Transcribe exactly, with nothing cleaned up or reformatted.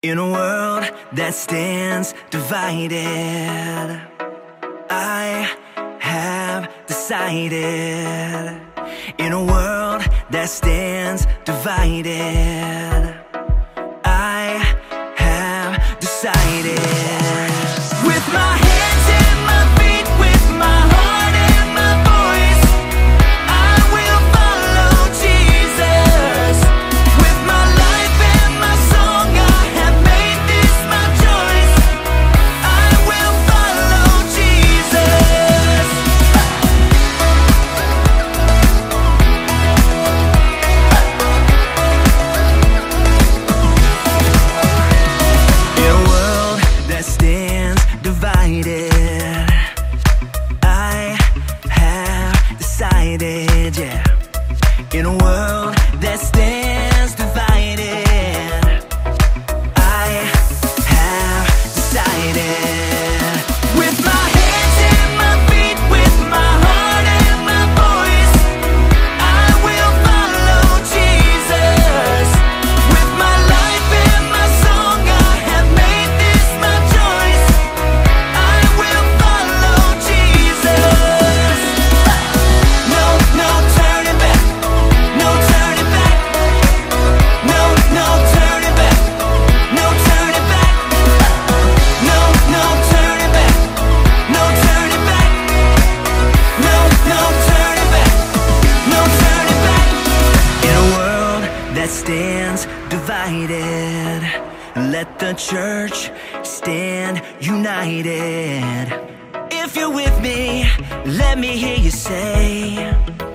In a world that stands divided, I have decided. In a world that stands divided, I have decided. With my hands and my feet, with my heart and my voice, I will follow Jesus. With my life and my song, I have made this my choice. I will follow Jesus. In a world that stands divided, I have decided, yeah. In a world that stands divided, I have decided. With my hands and my feet, with my heart and my voice, I will follow Jesus. With my life and my song, I have made this my choice. I will follow Jesus. No, no turning back. No turning back. No, no turning back. No turning back. No, no turning back. No turning back. No, no turning back. No turning back. In a world that stands divided, let the church stand united. If you're with me, let me hear you say,